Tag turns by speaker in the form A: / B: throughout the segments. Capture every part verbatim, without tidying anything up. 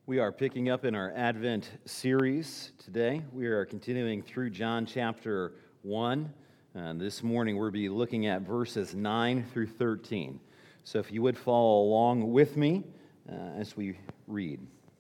A: We are picking up in our Advent series today. We are continuing through John chapter one. And this morning we'll be looking at verses nine through thirteen. So if you would follow along with me uh, as we read.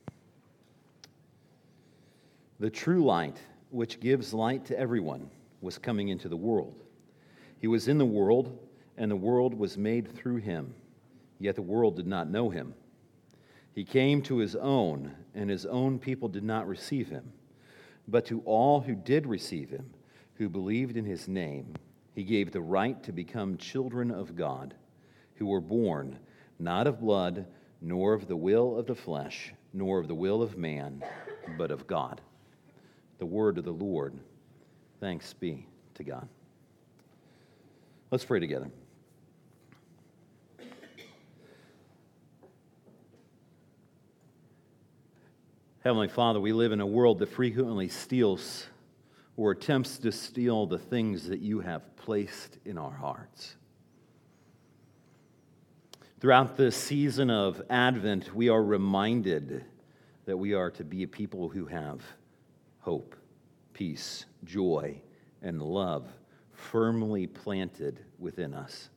A: The true light, which gives light to everyone, was coming into the world. He was in the world, and the world was made through him, yet the world did not know him. He came to his own, and his own people did not receive him. But to all who did receive him, who believed in his name, he gave the right to become children of God, who were born not of blood, nor of the will of the flesh, nor of the will of man, but of God. The word of the Lord. Thanks be to God. Let's pray together. Heavenly Father, we live in a world that frequently steals or attempts to steal the things that you have placed in our hearts. Throughout this season of Advent, we are reminded that we are to be a people who have hope, peace, joy, and love firmly planted within us.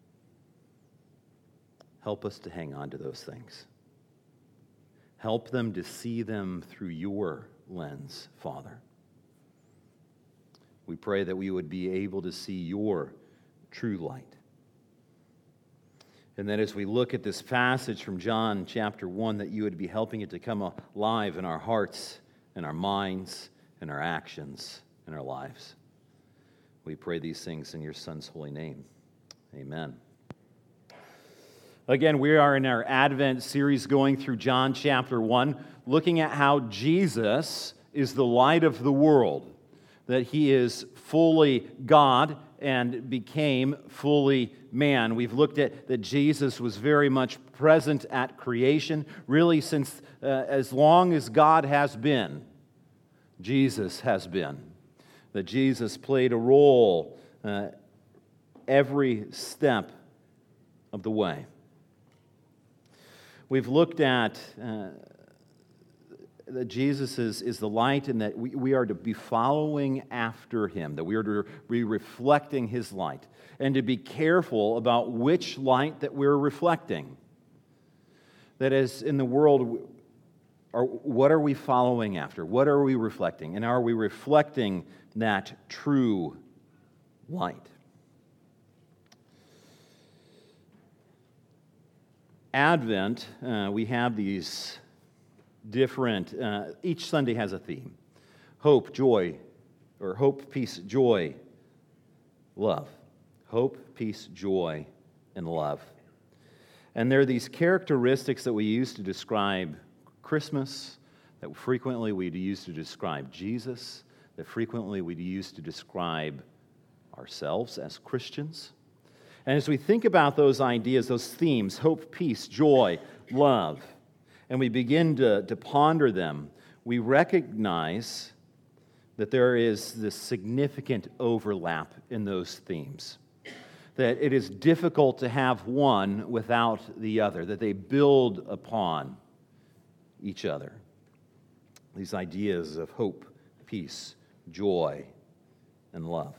A: Help us to hang on to those things. Help them to see them through your lens, Father. We pray that we would be able to see your true light. And that as we look at this passage from John chapter one, that you would be helping it to come alive in our hearts, in our minds, in our actions, in our lives. We pray these things in your Son's holy name. Amen. Again, we are in our Advent series going through John chapter one, looking at how Jesus is the light of the world, that he is fully God and became fully man. We've looked at that Jesus was very much present at creation, really since uh, as long as God has been, Jesus has been. That Jesus played a role uh, every step of the way. We've looked at uh, that Jesus is, is the light and that we, we are to be following after him, that we are to be reflecting his light, and to be careful about which light that we're reflecting. That is, in the world, are, what are we following after? What are we reflecting? And are we reflecting that true light? Advent, uh, we have these different, uh, each Sunday has a theme. Hope, joy, or hope, peace, joy, love. Hope, peace, joy, and love. And there are these characteristics that we use to describe Christmas, that frequently we use to describe Jesus, that frequently we use to describe ourselves as Christians. And as we think about those ideas, those themes, hope, peace, joy, love, and we begin to, to ponder them, we recognize that there is this significant overlap in those themes. That it is difficult to have one without the other, that they build upon each other. These ideas of hope, peace, joy, and love.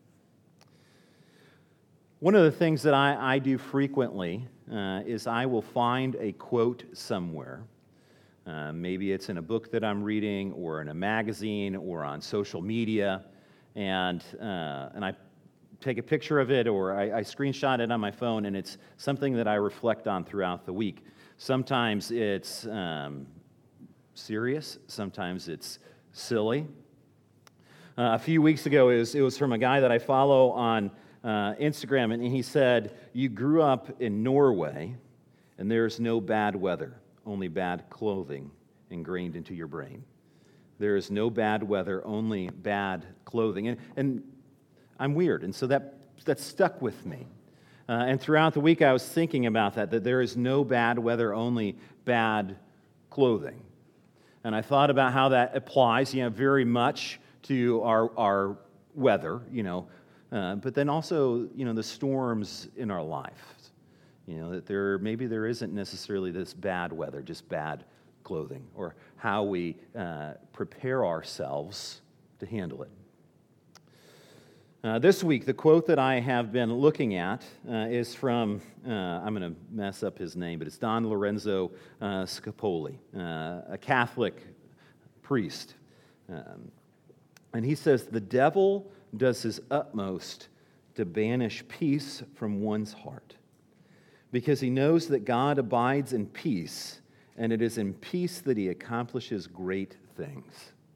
A: One of the things that I, I do frequently uh, is I will find a quote somewhere. Uh, maybe it's in a book that I'm reading, or in a magazine, or on social media, and uh, and I take a picture of it, or I, I screenshot it on my phone, and it's something that I reflect on throughout the week. Sometimes it's um, serious, sometimes it's silly. Uh, a few weeks ago, it was, it was from a guy that I follow on Uh, Instagram, and he said, "You grew up in Norway, and there's no bad weather, only bad clothing ingrained into your brain. There is no bad weather, only bad clothing." And, and I'm weird, and so that, that stuck with me. Uh, and throughout the week, I was thinking about that, that there is no bad weather, only bad clothing. And I thought about how that applies, you know, very much to our, our weather, you know, Uh, but then also, you know, the storms in our life. You know, that there maybe there isn't necessarily this bad weather, just bad clothing or how we uh, prepare ourselves to handle it. Uh, this week, the quote that I have been looking at uh, is from, uh, I'm going to mess up his name, but it's Don Lorenzo uh, Scapoli, uh, a Catholic priest. Um, and he says, "The devil does his utmost to banish peace from one's heart, because he knows that God abides in peace, and it is in peace that he accomplishes great things."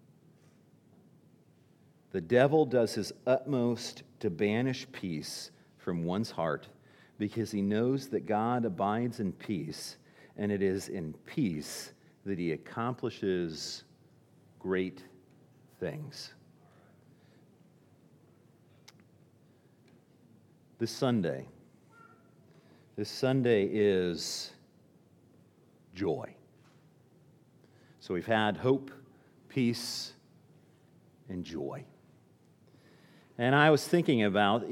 A: The devil does his utmost to banish peace from one's heart because he knows that God abides in peace, and it is in peace that he accomplishes great things. This Sunday, this Sunday is joy. So we've had hope, peace, and joy. And I was thinking about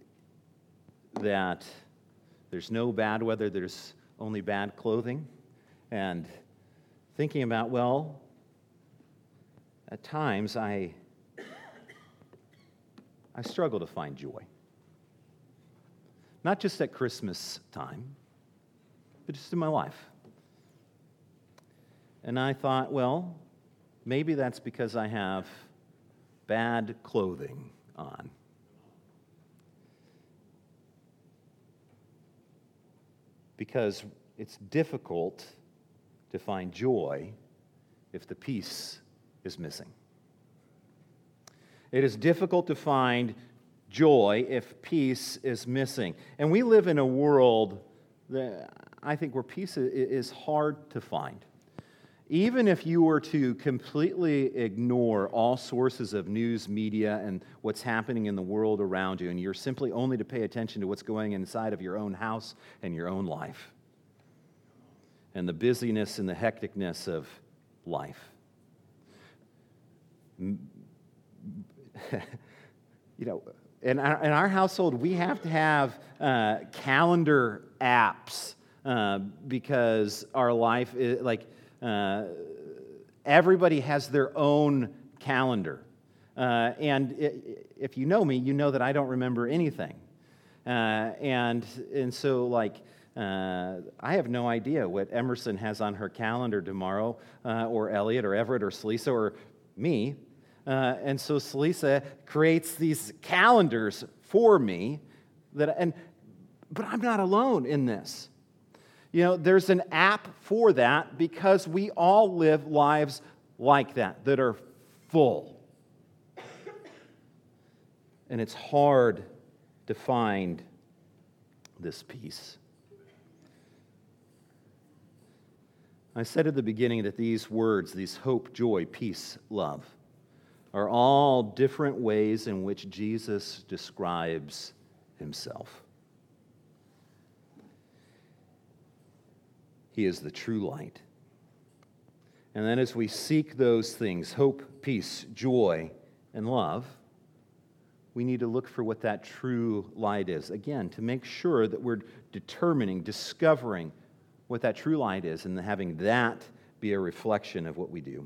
A: that there's no bad weather, there's only bad clothing. And thinking about, well, at times I, I struggle to find joy. Not just at Christmas time, but just in my life. And I thought, well, maybe that's because I have bad clothing on. Because it's difficult to find joy if the peace is missing. It is difficult to find joy if peace is missing. And we live in a world that I think where peace is hard to find. Even if you were to completely ignore all sources of news, media, and what's happening in the world around you, and you're simply only to pay attention to what's going inside of your own house and your own life, and the busyness and the hecticness of life. You know, in our, in our household, we have to have uh, calendar apps uh, because our life is like, Uh, everybody has their own calendar. Uh, and it, if you know me, you know that I don't remember anything. Uh, and and so, like, uh, I have no idea what Emerson has on her calendar tomorrow, uh, or Elliot, or Everett, or Celisa, or me. Uh, and so Celisa creates these calendars for me, that and but I'm not alone in this. You know, there's an app for that because we all live lives like that, that are full. And it's hard to find this peace. I said at the beginning that these words, these hope, joy, peace, love, are all different ways in which Jesus describes himself. He is the true light. And then as we seek those things, hope, peace, joy, and love, we need to look for what that true light is. Again, to make sure that we're determining, discovering what that true light is, and having that be a reflection of what we do.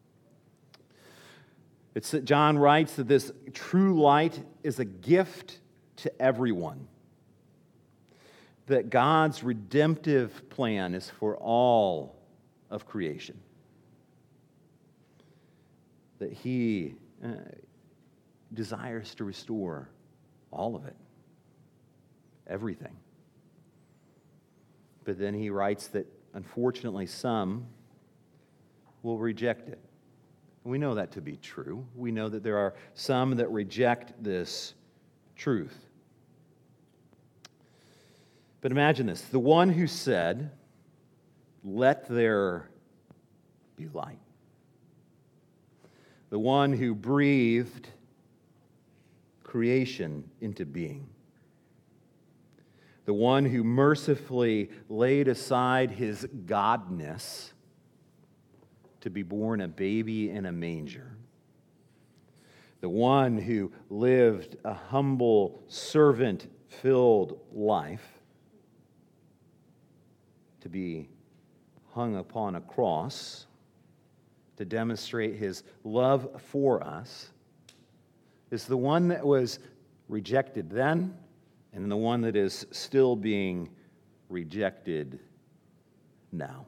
A: It's that John writes that this true light is a gift to everyone. That God's redemptive plan is for all of creation. That He uh, desires to restore all of it, everything. But then He writes that, unfortunately, some will reject it. And we know that to be true. We know that there are some that reject this truth. But imagine this, the one who said, "Let there be light." The one who breathed creation into being. The one who mercifully laid aside his godness to be born a baby in a manger. The one who lived a humble, servant-filled life to be hung upon a cross to demonstrate his love for us is the one that was rejected then and the one that is still being rejected now.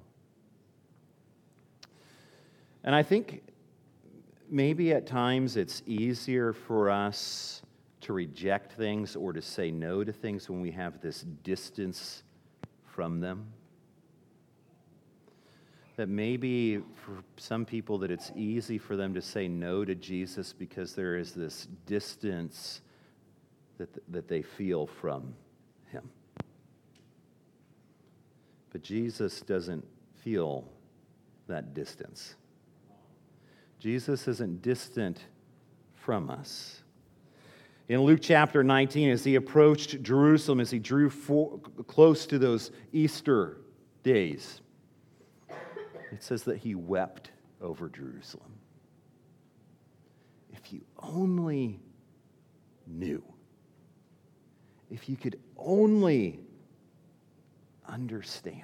A: And I think maybe at times it's easier for us to reject things or to say no to things when we have this distance from them. That maybe for some people that it's easy for them to say no to Jesus because there is this distance that, that they feel from him. But Jesus doesn't feel that distance. Jesus isn't distant from us. In Luke chapter nineteen, as he approached Jerusalem, as he drew for, close to those Easter days, it says that he wept over Jerusalem. If you only knew, if you could only understand,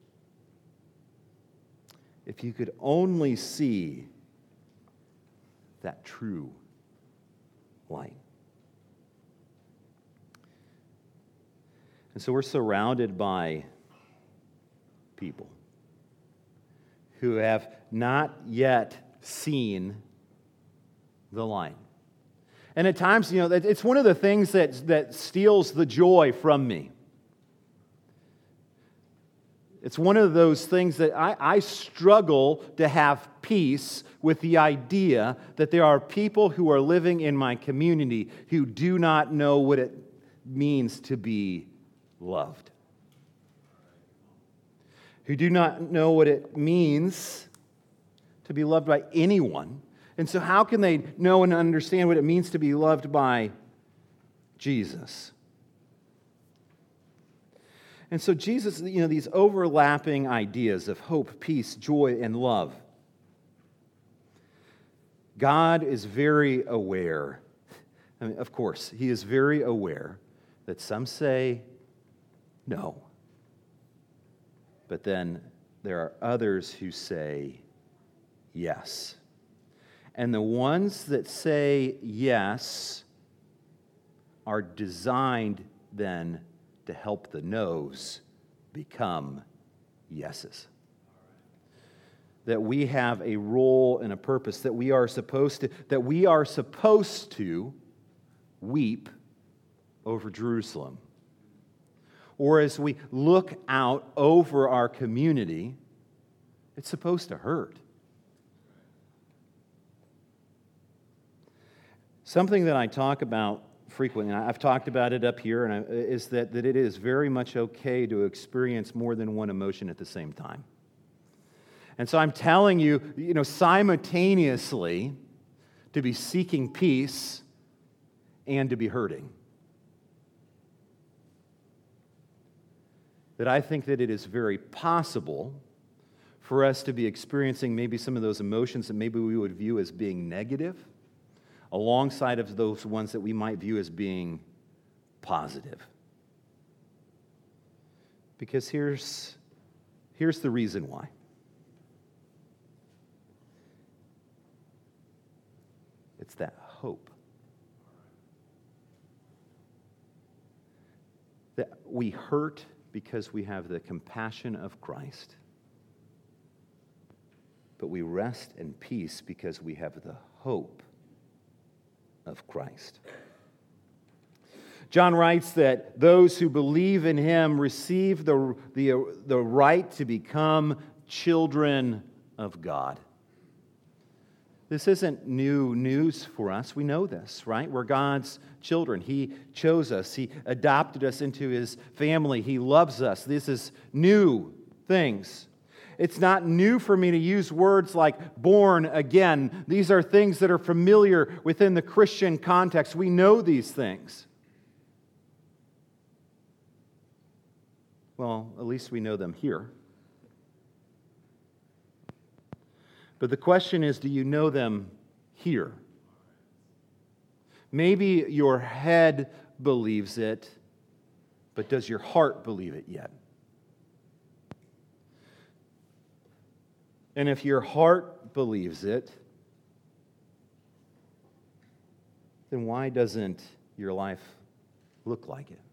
A: if you could only see that true light. And so we're surrounded by people who have not yet seen the light. And at times, you know, it's one of the things that, that steals the joy from me. It's one of those things that I, I struggle to have peace with the idea that there are people who are living in my community who do not know what it means to be loved. Who do not know what it means to be loved by anyone. And so how can they know and understand what it means to be loved by Jesus? And so Jesus, you know, these overlapping ideas of hope, peace, joy, and love. God is very aware. I mean, of course, he is very aware that some say no. But then there are others who say yes. And the ones that say yes are designed then to help the no's become yeses. That we have a role and a purpose, that we are supposed to, that we are supposed to weep over Jerusalem. Or as we look out over our community, it's supposed to hurt. Something that I talk about frequently, and I've talked about it up here, and I, is that, that it is very much okay to experience more than one emotion at the same time. And so I'm telling you, you know, simultaneously to be seeking peace and to be hurting. That I think that it is very possible for us to be experiencing maybe some of those emotions that maybe we would view as being negative, alongside of those ones that we might view as being positive. Because here's, here's the reason why. It's that hope. That we hurt because we have the compassion of Christ. But we rest in peace because we have the hope of Christ. John writes that those who believe in him receive the, the, the right to become children of God. This isn't new news for us. We know this, right? We're God's children. He chose us. He adopted us into his family. He loves us. This is new things. It's not new for me to use words like born again. These are things that are familiar within the Christian context. We know these things. Well, at least we know them here. But the question is, do you know them here? Maybe your head believes it, but does your heart believe it yet? And if your heart believes it, then why doesn't your life look like it?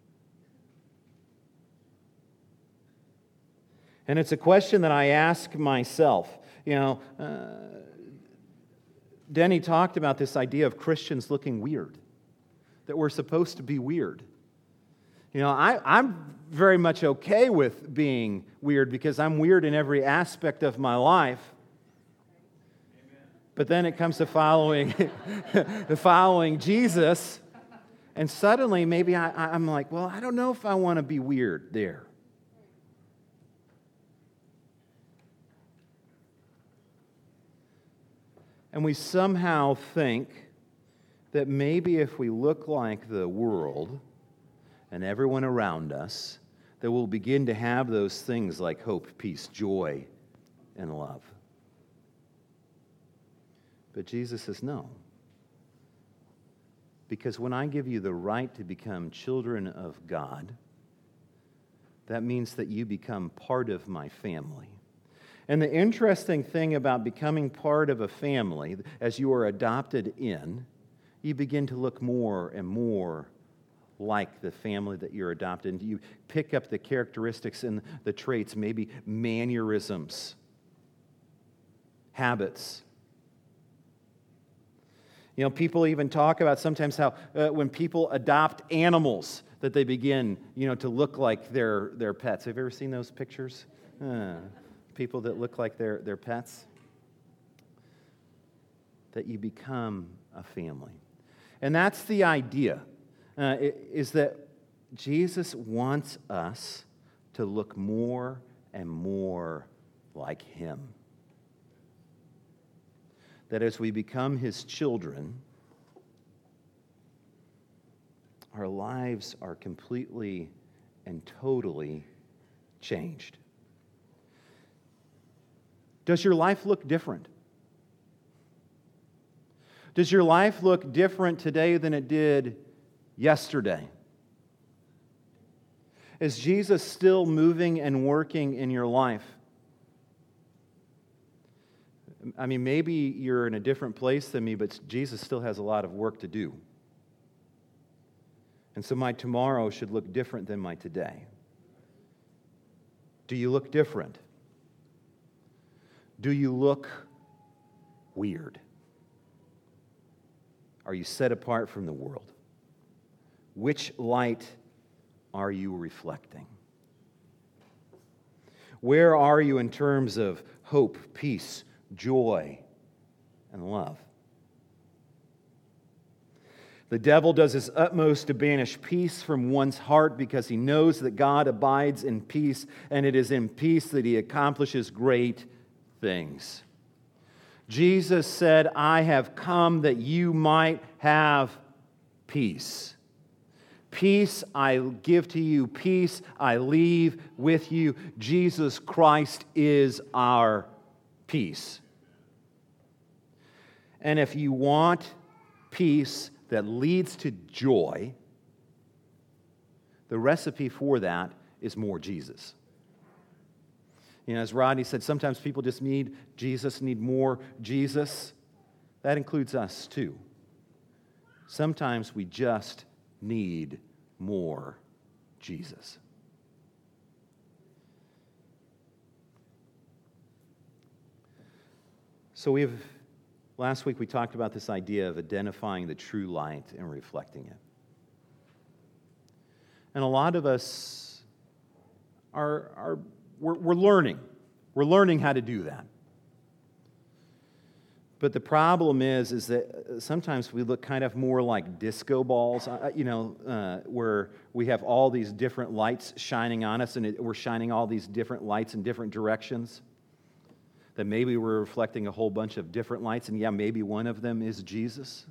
A: And it's a question that I ask myself. You know, uh, Denny talked about this idea of Christians looking weird, that we're supposed to be weird. You know, I, I'm very much okay with being weird because I'm weird in every aspect of my life. Amen. But then it comes to following, the following Jesus, and suddenly maybe I, I'm like, well, I don't know if I want to be weird there. And we somehow think that maybe if we look like the world and everyone around us, that we'll begin to have those things like hope, peace, joy, and love. But Jesus says no. Because when I give you the right to become children of God, that means that you become part of my family. And the interesting thing about becoming part of a family, as you are adopted in, you begin to look more and more like the family that you're adopted into. You pick up the characteristics and the traits, maybe mannerisms, habits. You know, people even talk about sometimes how uh, when people adopt animals, that they begin, you know, to look like their, their pets. Have you ever seen those pictures? Uh, people that look like their, their pets? That you become a family. And that's the idea, uh, is that Jesus wants us to look more and more like Him. That as we become His children, our lives are completely and totally changed. Does your life look different? Does your life look different today than it did yesterday? Is Jesus still moving and working in your life? I mean, maybe you're in a different place than me, but Jesus still has a lot of work to do. And so my tomorrow should look different than my today. Do you look different? Do you look weird? Are you set apart from the world? Which light are you reflecting? Where are you in terms of hope, peace, joy, and love? The devil does his utmost to banish peace from one's heart because he knows that God abides in peace, and it is in peace that he accomplishes great things. Jesus said, I have come that you might have peace. Peace I give to you, peace I leave with you. Jesus Christ is our peace. And if you want peace that leads to joy, the recipe for that is more Jesus. You know, as Rodney said, sometimes people just need Jesus, need more Jesus. That includes us too. Sometimes we just need more Jesus. So we've, last week we talked about this idea of identifying the true light and reflecting it. And a lot of us are, are we're, we're learning. We're learning how to do that. But the problem is, is that sometimes we look kind of more like disco balls, you know, uh, where we have all these different lights shining on us, and it, we're shining all these different lights in different directions. That maybe we're reflecting a whole bunch of different lights, and yeah, maybe one of them is Jesus.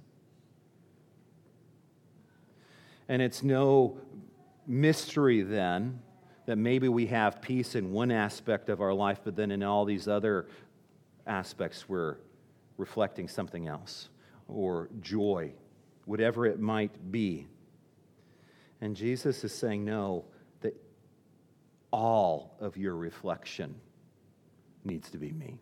A: And it's no mystery then that maybe we have peace in one aspect of our life, but then in all these other aspects we're reflecting something else, or joy, whatever it might be. And Jesus is saying, no, that all of your reflection needs to be me.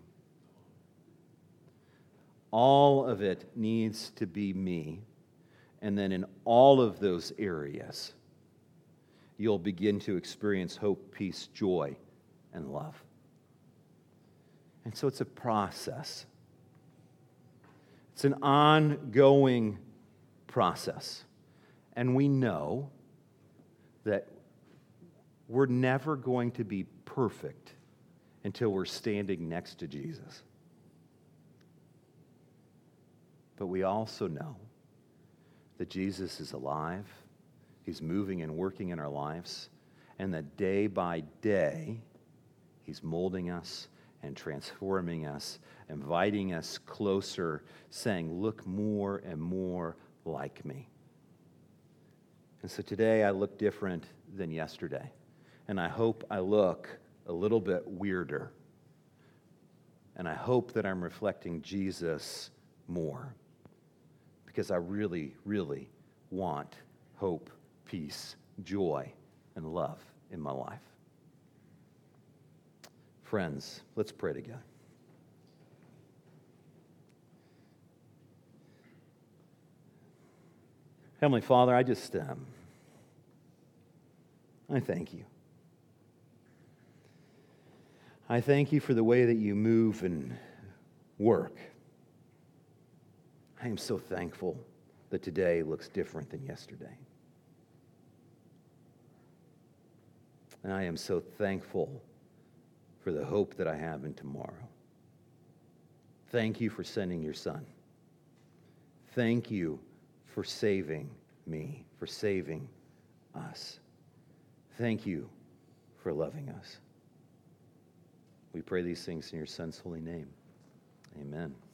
A: All of it needs to be me. And then in all of those areas, you'll begin to experience hope, peace, joy, and love. And so it's a process. It's an ongoing process. And we know that we're never going to be perfect until we're standing next to Jesus. But we also know that Jesus is alive. He's moving and working in our lives. And that day by day, He's molding us and transforming us, inviting us closer, saying, look more and more like me. And so today I look different than yesterday. And I hope I look a little bit weirder. And I hope that I'm reflecting Jesus more. Because I really, really want hope, peace, joy, and love in my life. Friends, let's pray together. Heavenly Father, I just, um, I thank you. I thank you for the way that you move and work. I am so thankful that today looks different than yesterday. And I am so thankful for the hope that I have in tomorrow. Thank you for sending your Son. Thank you for saving me, for saving us. Thank you for loving us. We pray these things in your Son's holy name. Amen.